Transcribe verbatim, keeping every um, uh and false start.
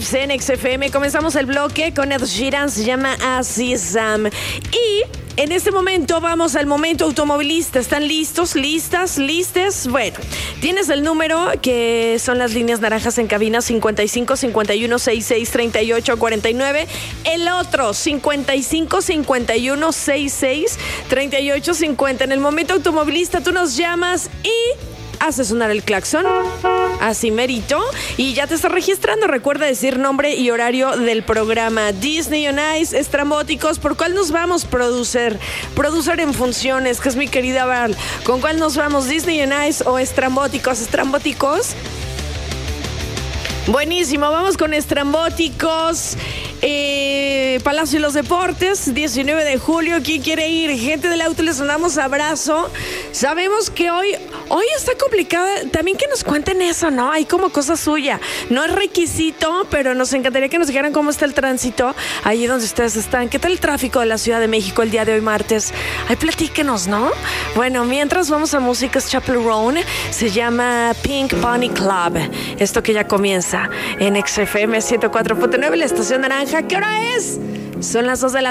En X F M comenzamos el bloque con Ed Sheeran, se llama Azizam. Y en este momento vamos al momento automovilista. ¿Están listos? ¿Listas? ¿Listes? Bueno, tienes el número que son las líneas naranjas en cabina cincuenta y cinco, cincuenta y uno, sesenta y seis, treinta y ocho, cuarenta y nueve. El otro cincuenta y cinco, cincuenta y uno, sesenta y seis, treinta y ocho, cincuenta. En el momento automovilista tú nos llamas y hace sonar el claxon, así merito, y ya te estás registrando. Recuerda decir nombre y horario del programa. Disney on Ice, Estrambóticos. ¿Por cuál nos vamos, producer? Producer en funciones, que es mi querida Val. ¿Con cuál nos vamos? ¿Disney on Ice o Estrambóticos? ¿Estrambóticos? Buenísimo, vamos con Estrambóticos. Eh, Palacio de los Deportes, diecinueve de julio. ¿Quién quiere ir? Gente del auto, les mandamos abrazo. Sabemos que hoy Hoy está complicada. También que nos cuenten eso, ¿no? Hay como cosa suya. No es requisito, pero nos encantaría que nos dijeran cómo está el tránsito allí donde ustedes están. ¿Qué tal el tráfico de la Ciudad de México el día de hoy martes? Ay, platíquenos, ¿no? Bueno, mientras vamos a músicas Chapel Roan. Se llama Pink Pony Club. Esto que ya comienza en X F M ciento cuatro punto nueve, la estación naranja. ¿Qué hora es? Son las dos de la